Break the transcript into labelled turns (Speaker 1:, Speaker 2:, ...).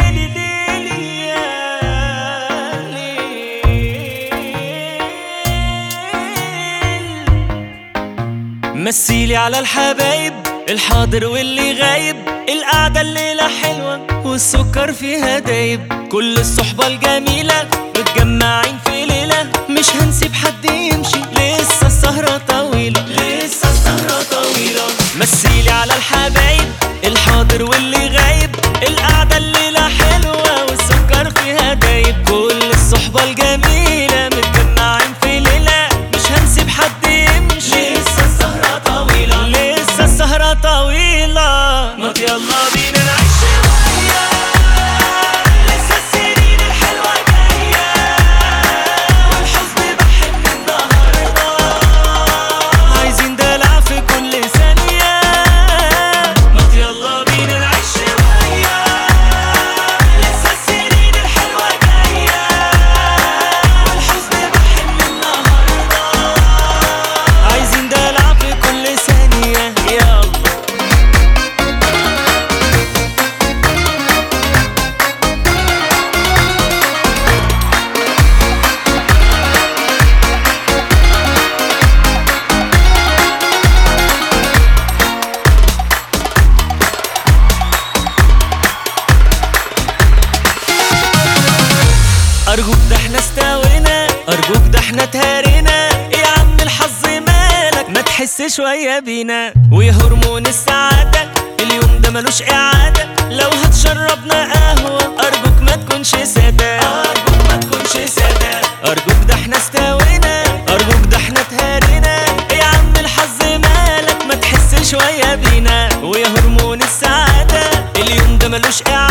Speaker 1: مثيلي على الحبايب الحاضر واللي غايب، القعدة الليلة حلوة والسكر فيها دايب، كل الصحبة الجميلة متجمعين في ليلة، مش هنسيب حد يمشي، لسه السهرة طويلة، لسه السهرة طويلة. مثيلي على الحبايب الحاضر واللي غايب، القعدة الليلة حلوة والسكر فيها دايب، كل الصحبة الجميلة متجمعين في ليلة، مش هنسيب حد يمشي، لسه السهرة طويلة، لسه السهرة طويلة. ما يلا بينا نعيش شوية، لسه السنين الحلوة جاية، والحزن بحن النهاردة، عايزين دلع في كل ثانية. ما يلا بينا نعيش شوية، لسه السنين الحلوة جاية، والحزن بحن النهاردة، عايزين دلع في كل ثانية. يلا أرجوك ده احنا استوينا، أرجوك ده احنا تهارينا، يا عم الحظ مالك ما تحس شوية بينا، ويا هرمون السعادة اليوم ده ملوش إعادة، لو هتشربنا قهوة أرجوك ما تكونش سادة، أرجوك ما تكونش سادة. أرجوك ده احنا استوينا، أرجوك ده احنا تهارينا، يا عم الحظ مالك ما تحس شوية بينا، ويا هرمون السعادة اليوم ده ملوش إعادة.